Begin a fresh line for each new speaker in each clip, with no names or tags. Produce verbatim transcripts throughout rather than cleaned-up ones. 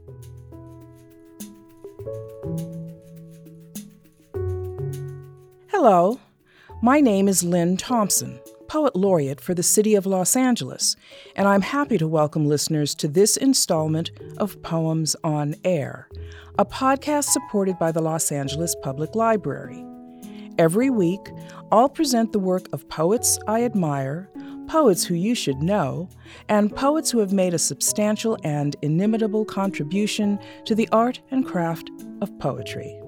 Hello, my name is Lynn Thompson, Poet Laureate for the City of Los Angeles, and I'm happy to welcome listeners to this installment of Poems on Air, a podcast supported by the Los Angeles Public Library. Every week, I'll present the work of poets I admire, poets who you should know, and poets who have made a substantial and inimitable contribution to the art and craft of poetry.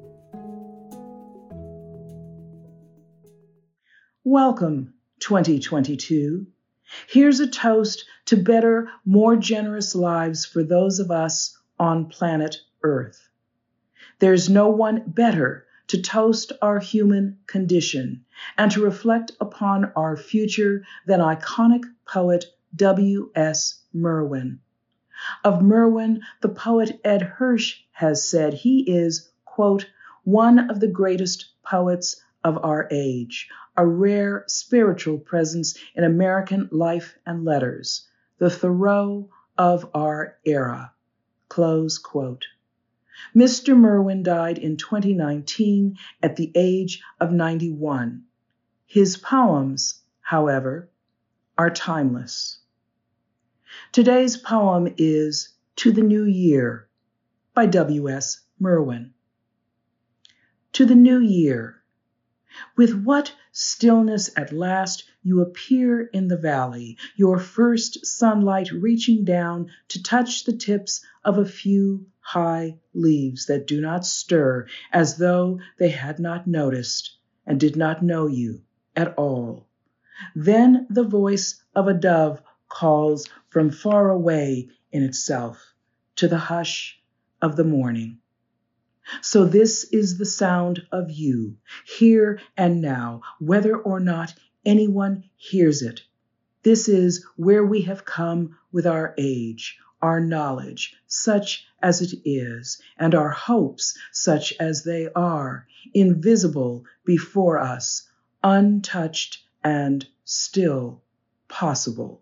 Welcome, twenty twenty-two. Here's a toast to better, more generous lives for those of us on planet Earth. There's no one better to toast our human condition and to reflect upon our future than iconic poet W S Merwin. Of Merwin, the poet Ed Hirsch has said he is, quote, one of the greatest poets of our age, a rare spiritual presence in American life and letters, the Thoreau of our era, close quote. Mister Merwin died in twenty nineteen at the age of ninety-one. His poems, however, are timeless. Today's poem is To the New Year by W S Merwin. To the New Year. With what stillness at last you appear in the valley, your first sunlight reaching down to touch the tips of a few high leaves that do not stir, as though they had not noticed and did not know you at all. Then the voice of a dove calls from far away in itself to the hush of the morning. So this is the sound of you, here and now, whether or not anyone hears it. This is where we have come with our age, our knowledge, such as it is, and our hopes, such as they are, invisible before us, untouched and still possible.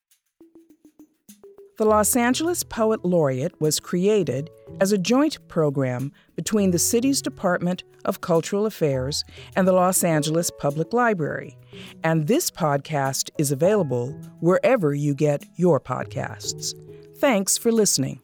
The Los Angeles Poet Laureate was created as a joint program between the city's Department of Cultural Affairs and the Los Angeles Public Library, and this podcast is available wherever you get your podcasts. Thanks for listening.